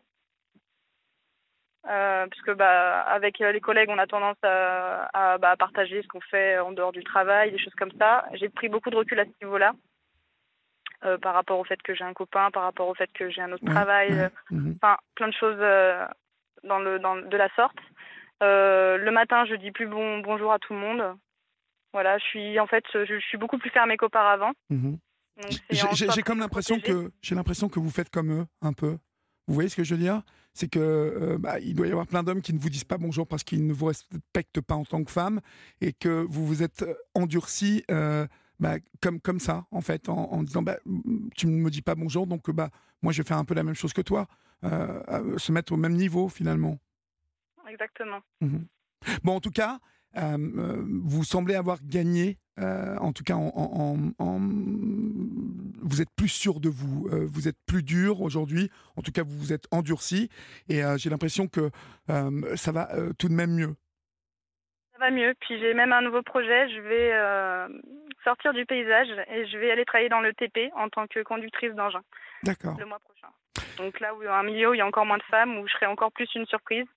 Euh, parce que bah, avec les collègues, on a tendance à, à, bah, à partager ce qu'on fait en dehors du travail, des choses comme ça. J'ai pris beaucoup de recul à ce niveau-là, euh, par rapport au fait que j'ai un copain, par rapport au fait que j'ai un autre ouais. travail, enfin ouais. mmh. euh, plein de choses euh, dans le, dans, de la sorte. Euh, le matin, je dis plus bon bonjour à tout le monde. Voilà, je suis en fait, je, je suis beaucoup plus fermée qu'auparavant. Mmh. Donc, j'ai, j'ai, j'ai comme l'impression que j'ai l'impression que vous faites comme eux un peu. Vous voyez ce que je veux dire ? C'est que euh, bah, il doit y avoir plein d'hommes qui ne vous disent pas bonjour parce qu'ils ne vous respectent pas en tant que femme et que vous vous êtes endurci euh, bah, comme comme ça en fait en, en disant bah, tu ne me dis pas bonjour donc bah moi je vais faire un peu la même chose que toi, euh, se mettre au même niveau finalement. Exactement. Mmh. Bon, en tout cas, euh, vous semblez avoir gagné, euh, en tout cas, en, en, en, vous êtes plus sûr de vous, euh, vous êtes plus dur aujourd'hui, en tout cas, vous vous êtes endurci, et euh, j'ai l'impression que euh, ça va euh, tout de même mieux. Ça va mieux, puis j'ai même un nouveau projet, je vais euh, sortir du paysage et je vais aller travailler dans le T P en tant que conductrice d'engin. D'accord. Le mois prochain. Donc là, où il y a un milieu où il y a encore moins de femmes, où je serai encore plus une surprise.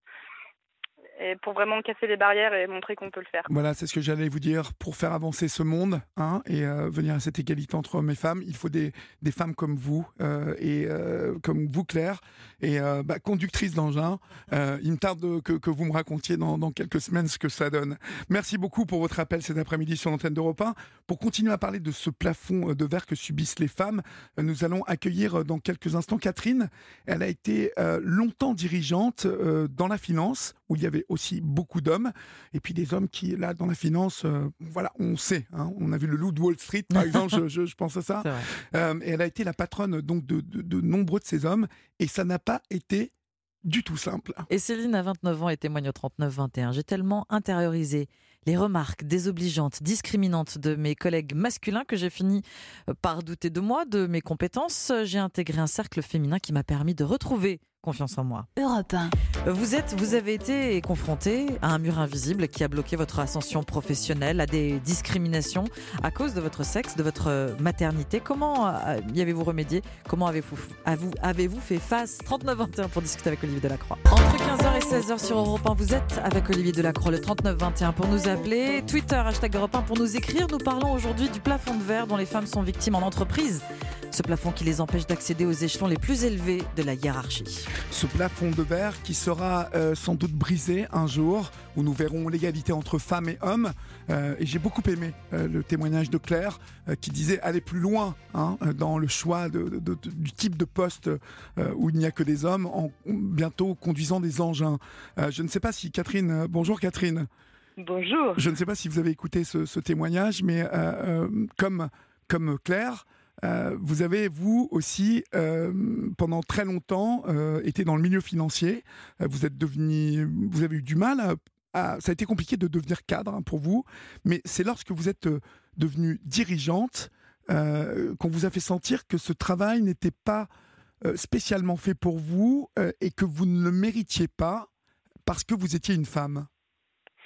Et pour vraiment casser les barrières et montrer qu'on peut le faire. Voilà, c'est ce que j'allais vous dire. Pour faire avancer ce monde hein, et euh, venir à cette égalité entre hommes et femmes, il faut des, des femmes comme vous, euh, et euh, comme vous, Claire, et euh, bah, conductrice d'engin. Euh, il me tarde que, que vous me racontiez dans, dans quelques semaines ce que ça donne. Merci beaucoup pour votre appel cet après-midi sur l'antenne d'Europe un. Pour continuer à parler de ce plafond de verre que subissent les femmes, nous allons accueillir dans quelques instants Catherine. Elle a été euh, longtemps dirigeante euh, dans la finance, où il y avait aussi beaucoup d'hommes, et puis des hommes qui, là, dans la finance, euh, voilà, on sait, hein, on a vu le loup de Wall Street, par exemple, je, je, je pense à ça, euh, et elle a été la patronne donc, de, de, de nombreux de ces hommes, et ça n'a pas été du tout simple. Et Céline a vingt-neuf ans et témoigne au trente-neuf vingt et un. J'ai tellement intériorisé les remarques désobligeantes, discriminantes de mes collègues masculins que j'ai fini par douter de moi, de mes compétences. J'ai intégré un cercle féminin qui m'a permis de retrouver confiance en moi. Europe un. Vous êtes, vous avez été confronté à un mur invisible qui a bloqué votre ascension professionnelle, à des discriminations à cause de votre sexe, de votre maternité. Comment y avez-vous remédié ? Comment avez-vous, avez-vous, avez-vous fait face ? trente-neuf vingt et un pour discuter avec Olivier Delacroix. Entre quinze heures et seize heures sur Europe un, vous êtes avec Olivier Delacroix, le trente-neuf vingt et un pour nous appeler. Twitter, hashtag Europe un pour nous écrire. Nous parlons aujourd'hui du plafond de verre dont les femmes sont victimes en entreprise. Ce plafond qui les empêche d'accéder aux échelons les plus élevés de la hiérarchie. Ce plafond de verre qui sera euh, sans doute brisé un jour, où nous verrons l'égalité entre femmes et hommes. Euh, et j'ai beaucoup aimé euh, le témoignage de Claire euh, qui disait aller plus loin hein, dans le choix de, de, de, du type de poste euh, où il n'y a que des hommes, en bientôt conduisant des engins. Euh, je ne sais pas si Catherine... Euh, bonjour Catherine. Bonjour. Je ne sais pas si vous avez écouté ce, ce témoignage, mais euh, euh, comme, comme Claire... Euh, vous avez, vous aussi, euh, pendant très longtemps, euh, été dans le milieu financier. Euh, vous êtes devenu, vous avez eu du mal à, à, ça a été compliqué de devenir cadre hein, pour vous, mais c'est lorsque vous êtes euh, devenue dirigeante euh, qu'on vous a fait sentir que ce travail n'était pas euh, spécialement fait pour vous euh, et que vous ne le méritiez pas parce que vous étiez une femme.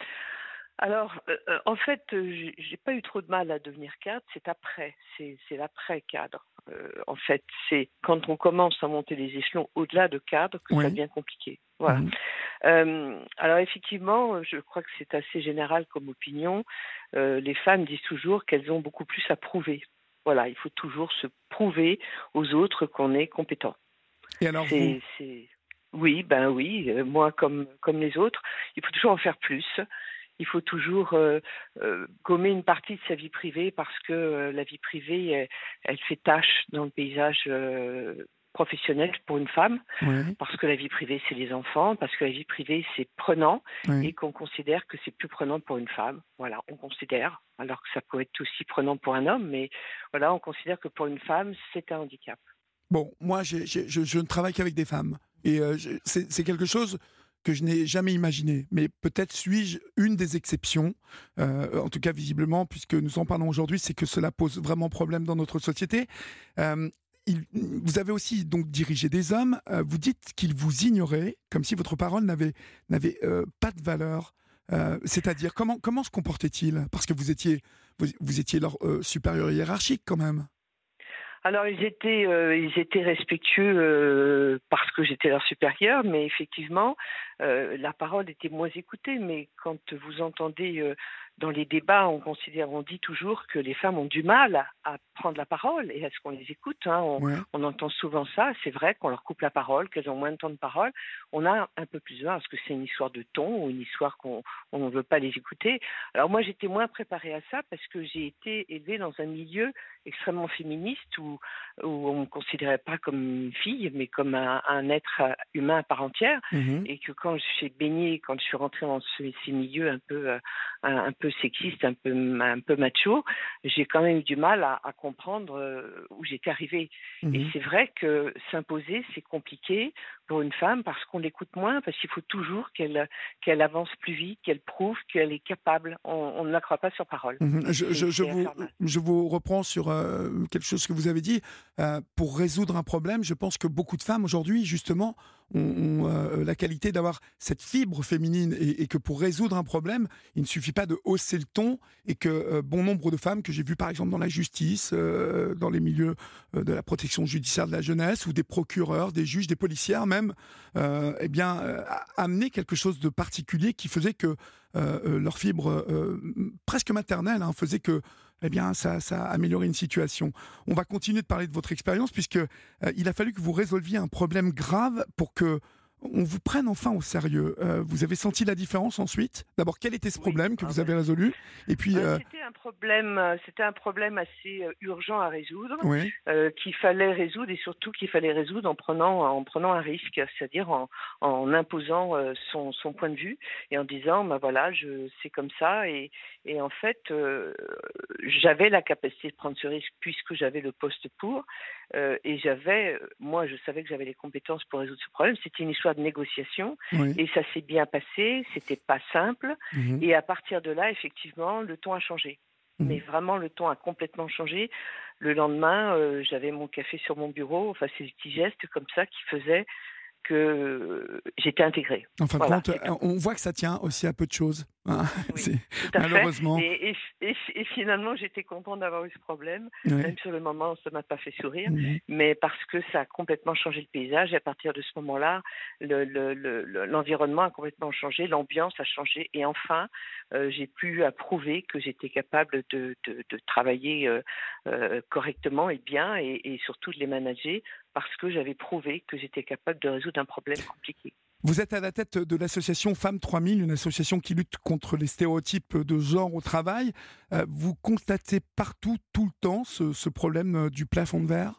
Alors, euh, euh, en fait, euh, j'ai j'ai pas eu trop de mal à devenir cadre. C'est après, c'est c'est l'après-cadre. Euh, en fait, c'est quand on commence à monter les échelons au-delà de cadre que ça Oui. devient compliqué. Voilà. Mhm. Euh, alors effectivement, je crois que c'est assez général comme opinion. Euh, les femmes disent toujours qu'elles ont beaucoup plus à prouver. Voilà, il faut toujours se prouver aux autres qu'on est compétent. Et alors vous C'est, c'est... Oui, ben oui, euh, moi comme, comme les autres, il faut toujours en faire plus. Il faut toujours euh, euh, gommer une partie de sa vie privée parce que euh, la vie privée, elle, elle fait tâche dans le paysage euh, professionnel pour une femme, Oui, parce que la vie privée, c'est les enfants, parce que la vie privée, c'est prenant oui. et qu'on considère que c'est plus prenant pour une femme. Voilà, on considère, alors que ça peut être aussi prenant pour un homme, mais voilà, on considère que pour une femme, c'est un handicap. Bon, moi, j'ai- j'ai- je, je ne travaille qu'avec des femmes. Et euh, je- c'est c'est quelque chose que je n'ai jamais imaginé. Mais peut-être suis-je une des exceptions, euh, en tout cas visiblement, puisque nous en parlons aujourd'hui, c'est que cela pose vraiment problème dans notre société. Euh, il- vous avez aussi donc dirigé des hommes. Euh, vous dites qu'ils vous ignoraient, comme si votre parole n'avait n'avait euh, pas de valeur. Euh, C'est-à-dire, comment, comment se comportaient-ils? Parce que vous étiez, vous, vous étiez leur euh, supérieur hiérarchique quand même. Alors ils étaient, euh, ils étaient respectueux euh, parce que j'étais leur supérieur, mais effectivement, euh, la parole était moins écoutée. Mais quand vous entendez euh, dans les débats, on considère, on dit toujours que les femmes ont du mal à, à prendre la parole et à ce qu'on les écoute. Hein. On, Ouais. on entend souvent ça. C'est vrai qu'on leur coupe la parole, qu'elles ont moins de temps de parole. On a un peu plus de mal parce que c'est une histoire de ton ou une histoire qu'on on ne veut pas les écouter. Alors moi, j'étais moins préparée à ça parce que j'ai été élevée dans un milieu extrêmement féministe où, où on ne me considérait pas comme une fille, mais comme un, un être humain à part entière. Mhm. Et que quand j'ai baigné, quand je suis rentrée dans ce- ces milieux un peu, euh, un, un peu sexistes, un peu, un peu macho, j'ai quand même eu du mal à, à comprendre euh, où j'étais arrivée. Et Mhm. c'est vrai que s'imposer, c'est compliqué pour une femme parce qu'on l'écoute moins, parce qu'il faut toujours qu'elle, qu'elle avance plus vite, qu'elle prouve qu'elle est capable. On, on ne la croit pas sur parole. Mhm. Je, C'est, je- je c'est vous, infernal. je vous reprends sur euh, quelque chose que vous avez dit. Euh, pour résoudre un problème, je pense que beaucoup de femmes aujourd'hui, justement, ont, ont, euh, la qualité d'avoir cette fibre féminine et, et que pour résoudre un problème, il ne suffit pas de hausser le ton et que euh, bon nombre de femmes que j'ai vues par exemple dans la justice, euh, dans les milieux euh, de la protection judiciaire de la jeunesse ou des procureurs, des juges, des policières même, euh, eh bien, euh, amener quelque chose de particulier qui faisait que euh, euh, leur fibre euh, presque maternelle hein, faisait que eh bien, ça, ça a amélioré une situation. On va continuer de parler de votre expérience puisque euh, il a fallu que vous résolviez un problème grave pour que on vous prenne enfin au sérieux. Euh, vous avez senti la différence ensuite? D'abord, quel était ce Oui. problème que Ah vous ben, avez résolu? Et puis, Euh, euh, C'était un problème, euh, c'était un problème assez euh, urgent à résoudre, oui, euh, qu'il fallait résoudre et surtout qu'il fallait résoudre en prenant en prenant un risque, c'est-à-dire en, en imposant euh, son, son point de vue et en disant bah voilà je c'est comme ça et, et en fait euh, j'avais la capacité de prendre ce risque puisque j'avais le poste pour euh, et j'avais moi je savais que j'avais les compétences pour résoudre ce problème. C'était une histoire de négociation oui. et ça s'est bien passé. C'était pas simple. Mhm. Et à partir de là, effectivement, le ton a changé. Mhm. Mais vraiment, le ton a complètement changé. Le lendemain, euh, j'avais mon café sur mon bureau. Enfin, c'est des petits gestes comme ça qui faisaient que euh, j'étais intégrée. En fin de Voilà, compte, c'est tout. on voit que ça tient aussi à peu de choses. hein. Oui, C'est- tout à fait. malheureusement. Et, et, et, et finalement, j'étais contente d'avoir eu ce problème. Ouais. Même sur le moment, ça m'a pas fait sourire. Mhm. Mais parce que ça a complètement changé le paysage. Et à partir de ce moment-là, le, le, le, le- l'environnement a complètement changé, l'ambiance a changé. Et enfin, euh, j'ai pu prouver que j'étais capable de, de, de travailler euh, euh, correctement et bien et, et surtout de les manager parce que j'avais prouvé que j'étais capable de résoudre un problème compliqué. Vous êtes à la tête de l'association Femmes trois mille, une association qui lutte contre les stéréotypes de genre au travail. Euh, vous constatez partout, tout le temps, ce, ce problème euh, du plafond de verre?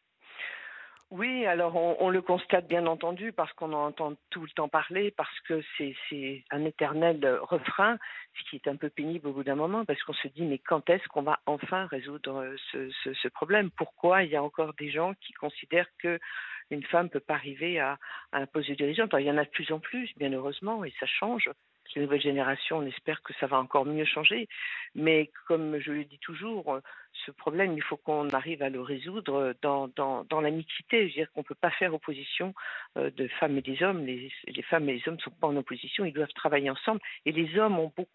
Oui, alors on, on le constate bien entendu parce qu'on en entend tout le temps parler, parce que c'est, c'est un éternel euh, refrain, ce qui est un peu pénible au bout d'un moment, parce qu'on se dit mais quand est-ce qu'on va enfin résoudre euh, ce, ce, ce problème? Pourquoi il y a encore des gens qui considèrent que une femme peut pas arriver à, à un poste de dirigeante? Alors, il y en a de plus en plus, bien heureusement, et ça change. Les nouvelles générations, on espère que ça va encore mieux changer. Mais comme je le dis toujours, ce problème, il faut qu'on arrive à le résoudre dans, dans, dans la mixité. Je veux dire qu'on ne peut pas faire opposition euh, de femmes et des hommes. Les, les femmes et les hommes ne sont pas en opposition, ils doivent travailler ensemble. Et les hommes ont beaucoup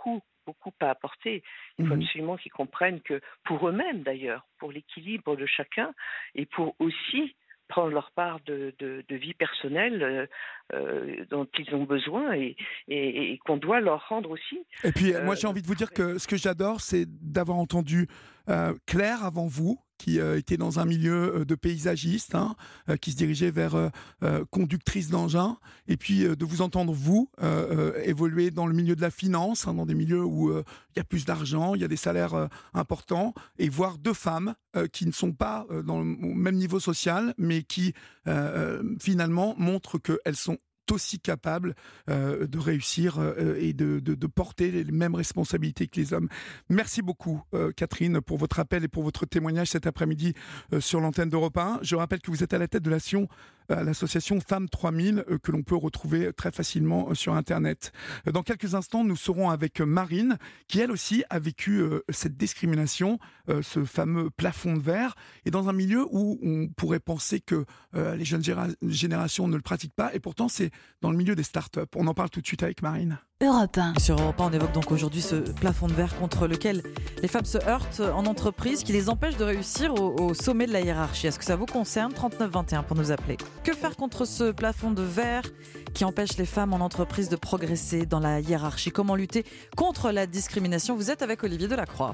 beaucoup à apporter. Il faut Mhm. absolument qu'ils comprennent que, pour eux-mêmes d'ailleurs, pour l'équilibre de chacun, et pour aussi prendre leur part de, de, de vie personnelle euh, euh, dont ils ont besoin et, et, et qu'on doit leur rendre aussi. Et puis, Euh, moi, j'ai envie de vous dire que ce que j'adore, c'est d'avoir entendu euh, Claire avant vous, qui euh, était dans un milieu euh, de paysagiste, hein, euh, qui se dirigeait vers euh, euh, conductrice d'engin, et puis euh, de vous entendre, vous, euh, euh, évoluer dans le milieu de la finance, hein, dans des milieux où il euh, y a plus d'argent, il y a des salaires euh, importants, et voir deux femmes euh, qui ne sont pas euh, dans le même niveau social, mais qui, euh, euh, finalement, montrent qu'elles sont aussi capables euh, de réussir euh, et de, de, de porter les mêmes responsabilités que les hommes. Merci beaucoup, euh, Catherine, pour votre appel et pour votre témoignage cet après-midi euh, sur l'antenne d'Europe un. Je rappelle que vous êtes à la tête de l'association, euh, l'association Femmes trois mille, euh, que l'on peut retrouver très facilement euh, sur Internet. Euh, dans quelques instants, nous serons avec Marine, qui elle aussi a vécu euh, cette discrimination, euh, ce fameux plafond de verre, et dans un milieu où on pourrait penser que euh, les jeunes géra- générations ne le pratiquent pas, et pourtant c'est dans le milieu des startups. On en parle tout de suite avec Marine. Europe un. Sur Europe un, on évoque donc aujourd'hui ce plafond de verre contre lequel les femmes se heurtent en entreprise, qui les empêche de réussir au, au sommet de la hiérarchie. Est-ce que ça vous concerne ? trente-neuf vingt et un pour nous appeler. Que faire contre ce plafond de verre qui empêche les femmes en entreprise de progresser dans la hiérarchie ? Comment lutter contre la discrimination ? Vous êtes avec Olivier Delacroix.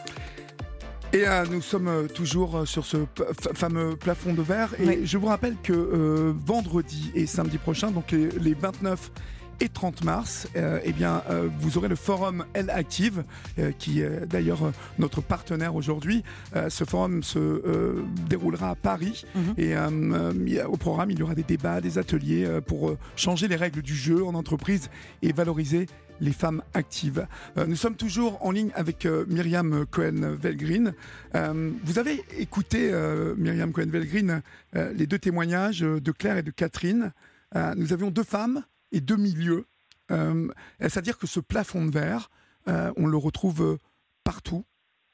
Et euh, nous sommes euh, toujours euh, sur ce p- f- fameux plafond de verre. Et Oui. je vous rappelle que euh, vendredi et samedi prochain, donc les, les vingt-neuf et trente mars, euh, eh bien, euh, vous aurez le forum Elle Active, euh, qui est d'ailleurs euh, notre partenaire aujourd'hui. Euh, ce forum se euh, déroulera à Paris. Mhm. Et euh, euh, il y a- au programme, il y aura des débats, des ateliers euh, pour euh, changer les règles du jeu en entreprise et valoriser les femmes actives. Euh, nous sommes toujours en ligne avec euh, Myriam Cohen-Velgreen. Euh, vous avez écouté, euh, Myriam Cohen-Velgreen, euh, les deux témoignages euh, de Claire et de Catherine. Euh, nous avions deux femmes et deux milieux. Euh, c'est-à-dire que ce plafond de verre, euh, on le retrouve euh, partout.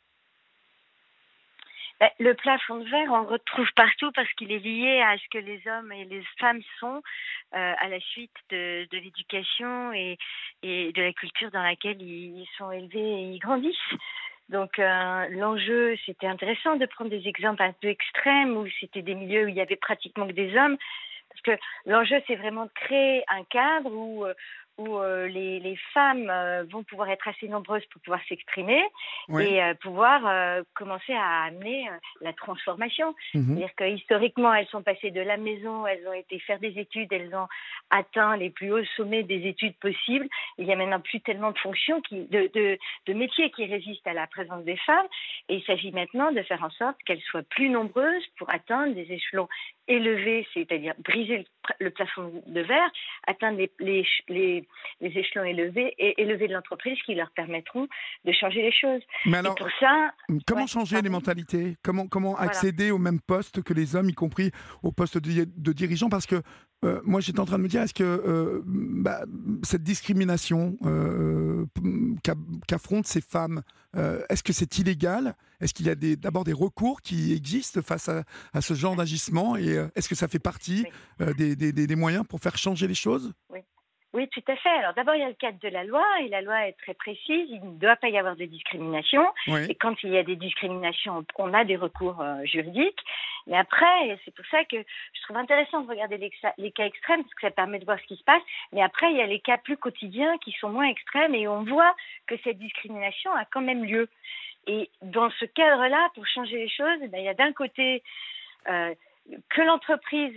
Ben, le plafond de verre, on le retrouve partout parce qu'il est lié à ce que les hommes et les femmes sont euh, à la suite de, de l'éducation et, et de la culture dans laquelle ils sont élevés et ils grandissent. Donc euh, l'enjeu, c'était intéressant de prendre des exemples un peu extrêmes où c'était des milieux où il y avait pratiquement que des hommes. Parce que l'enjeu, c'est vraiment de créer un cadre où, euh, où euh, les, les femmes euh, vont pouvoir être assez nombreuses pour pouvoir s'exprimer Oui. et euh, pouvoir euh, commencer à amener euh, la transformation. Mhm. C'est-à-dire que historiquement, elles sont passées de la maison, elles ont été faire des études, elles ont atteint les plus hauts sommets des études possibles. Il y a maintenant plus tellement de fonctions, qui, de, de, de métiers qui résistent à la présence des femmes. Et il s'agit maintenant de faire en sorte qu'elles soient plus nombreuses pour atteindre des échelons élevés, c'est-à-dire briser le, le plafond de verre, atteindre les, les, les, les échelons élevés et élevés de l'entreprise qui leur permettront de changer les choses. Mais alors, et pour ça, comment ouais, changer pardon. les mentalités ? Comment, comment Voilà. accéder au même poste que les hommes, y compris au poste de, de dirigeant ? Parce que euh, moi, j'étais en train de me dire, est-ce que euh, bah, cette discrimination euh, qu'a- qu'affrontent ces femmes, euh, est-ce que c'est illégal ? Est-ce qu'il y a des, d'abord des recours qui existent face à, à ce genre d'agissement ? Et euh, est-ce que ça fait partie Oui. euh, des, des, des, des moyens pour faire changer les choses ? Oui, tout à fait. Alors d'abord, il y a le cadre de la loi, et la loi est très précise. Il ne doit pas y avoir de discrimination. Oui. Et quand il y a des discriminations, on a des recours euh, juridiques. Mais après, et c'est pour ça que je trouve intéressant de regarder les, les cas extrêmes, parce que ça permet de voir ce qui se passe. Mais après, il y a les cas plus quotidiens qui sont moins extrêmes, et on voit que cette discrimination a quand même lieu. Et dans ce cadre-là, pour changer les choses, ben, il y a d'un côté euh, que l'entreprise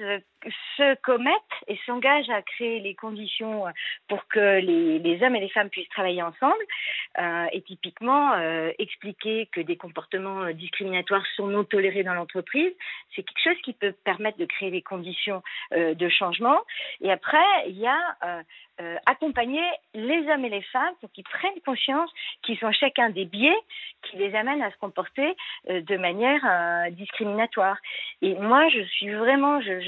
se commette et s'engage à créer les conditions pour que les, les hommes et les femmes puissent travailler ensemble, euh, et typiquement euh, expliquer que des comportements discriminatoires sont non tolérés dans l'entreprise, c'est quelque chose qui peut permettre de créer des conditions euh, de changement. Et après, il y a euh, euh, accompagner les hommes et les femmes pour qu'ils prennent conscience qu'ils ont chacun des biais qui les amènent à se comporter euh, de manière euh, discriminatoire. Et moi, je suis vraiment, je, j'insiste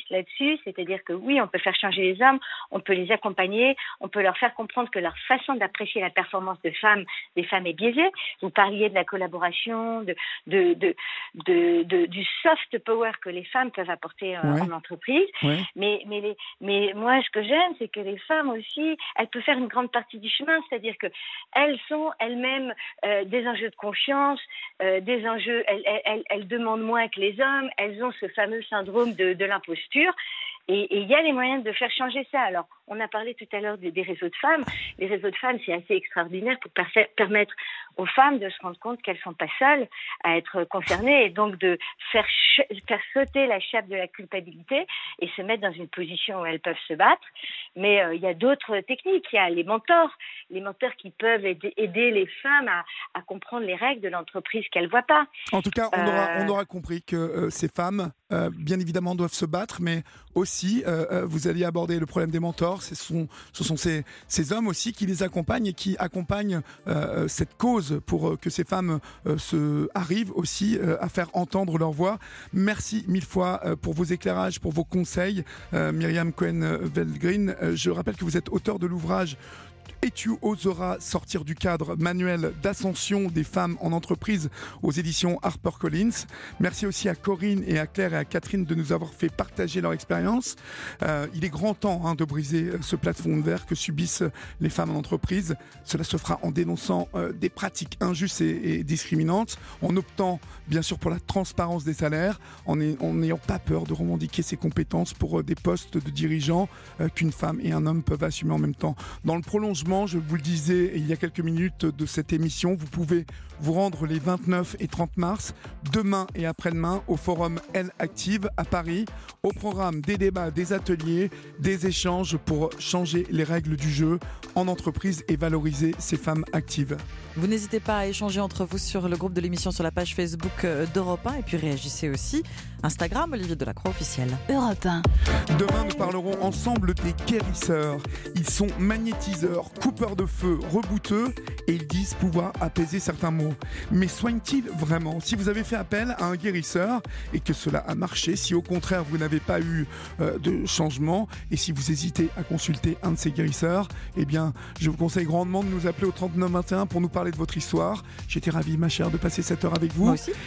là-dessus, c'est-à-dire que oui, on peut faire changer les hommes, on peut les accompagner, on peut leur faire comprendre que leur façon d'apprécier la performance de femmes, des femmes est biaisée. Vous parliez de la collaboration, de, de, de, de, de du soft power que les femmes peuvent apporter euh, ouais. en entreprise. Ouais. Mais, mais, les, mais moi, ce que j'aime, c'est que les femmes aussi, elles peuvent faire une grande partie du chemin, c'est-à-dire qu'elles sont elles-mêmes euh, des enjeux de confiance, euh, des enjeux, elles, elles, elles, elles demandent moins que les hommes, elles ont ce fameux syndrome de, de l'imposture. Et il y a les moyens de faire changer ça. Alors, on a parlé tout à l'heure des, des réseaux de femmes. Les réseaux de femmes, c'est assez extraordinaire pour per- permettre aux femmes de se rendre compte qu'elles ne sont pas seules à être concernées et donc de faire, ch- faire sauter la chape de la culpabilité et se mettre dans une position où elles peuvent se battre. Mais euh, il y a d'autres techniques. Il y a les mentors, les mentors qui peuvent aider, aider les femmes à, à comprendre les règles de l'entreprise qu'elles ne voient pas. En tout cas, on, euh... aura, on aura compris que euh, ces femmes, euh, bien évidemment, doivent se battre, mais aussi, euh, vous allez aborder le problème des mentors. Ce sont, ce sont ces, ces hommes aussi qui les accompagnent et qui accompagnent euh, cette cause pour que ces femmes euh, se, arrivent aussi euh, à faire entendre leur voix. Merci mille fois euh, pour vos éclairages, pour vos conseils, euh, Myriam Cohen-Velgrin. Euh, je rappelle que vous êtes auteur de l'ouvrage Et tu oseras sortir du cadre, manuel d'ascension des femmes en entreprise aux éditions HarperCollins. Merci aussi à Corinne et à Claire et à Catherine de nous avoir fait partager leur expérience. Euh, il est grand temps hein, de briser ce plafond de verre que subissent les femmes en entreprise. Cela se fera en dénonçant euh, des pratiques injustes et, et discriminantes, en optant bien sûr pour la transparence des salaires, en n'ayant pas peur de revendiquer ses compétences pour euh, des postes de dirigeants euh, qu'une femme et un homme peuvent assumer en même temps. Dans le prolongement, je vous le disais il y a quelques minutes de cette émission, vous pouvez vous rendre les vingt-neuf et trente mars, demain et après-demain, au forum Elle Active à Paris. Au programme des débats, des ateliers, des échanges pour changer les règles du jeu en entreprise et valoriser ces femmes actives. Vous n'hésitez pas à échanger entre vous sur le groupe de l'émission, sur la page Facebook d'Europe un, et puis réagissez aussi. Instagram, Olivier Delacroix officiel. Europe un. Demain, nous parlerons ensemble des guérisseurs. Ils sont magnétiseurs, coupeurs de feu, rebouteux, et ils disent pouvoir apaiser certains maux. Mais soignent-ils vraiment? Si vous avez fait appel à un guérisseur et que cela a marché, si au contraire vous n'avez pas eu euh, de changement, et si vous hésitez à consulter un de ces guérisseurs, eh bien, je vous conseille grandement de nous appeler au trente-neuf vingt et un pour nous parler de votre histoire. J'étais ravi, ma chère, de passer cette heure avec vous. Moi aussi.